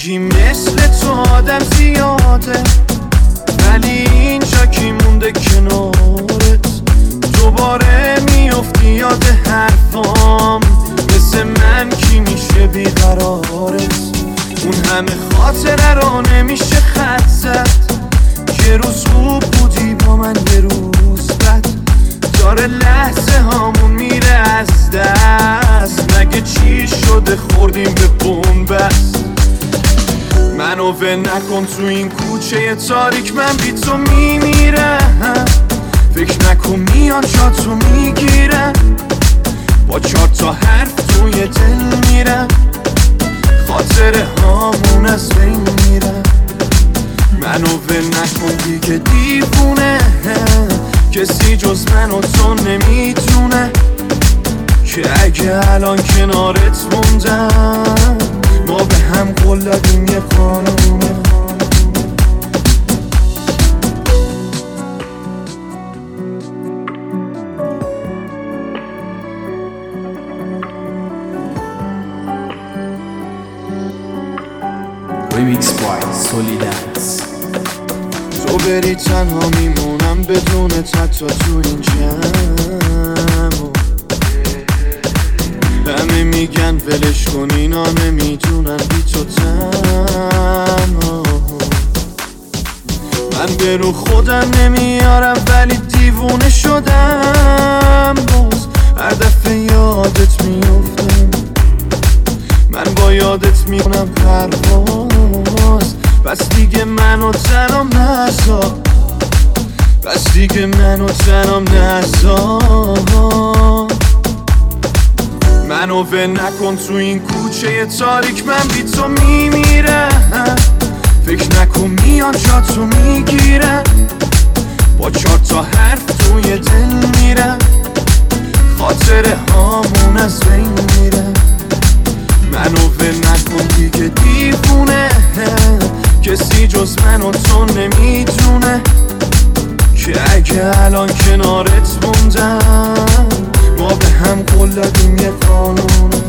میگی مثل تو آدم زیاده، ولی اینجا کی مونده کنارت؟ دوباره میافتی یاد حرفام، مثل من کی میشه بیقرارت؟ اون همه خاطره رو نمیشه خط زد، یه روز خوب بودی با من یه روز بد، داره لحظه هامون میره از دست، مگه چی شده خوردیم به بنبست؟ منو ول نکن تو این کوچه تاریک، من بی تو میمیرم، فکر نکن میان جا تو میگیرم، با 4 تا حرف توی دل میرم، خاطره هامون از بین میرم. منو ول نکن دیگه دیوونه، کسی جز من و تو نمیتونه که اگه الان کنارت موندم، ما به هم قول دادیم یه قانونه. Remix by Solidance. تو بری تنها میمونم بدون حتی تو این جمع، همه میگن ولش کن اینا نمیدونن بی تو تنها، من به رو خودم نمیارم ولی دیوونه شدم، باز هر دفعه یادت میفتم، من با یادت میکنم پرواز، بس دیگه منو تنم نذار، بس دیگه منو تنم نذار. منو ول نکن تو این کوچه تاریک، من بی تو میمیرم، فکر نکن میان جا تو میگیرم، با 4 تا حرف توی دل میرم، خاطره هامون از بین میرم. منو ول نکن دیگه دیوونه، کسی جز من و تو نمیدونه که اگه الان کنارت موندم، ما به هم قول دادیم یه قانونه.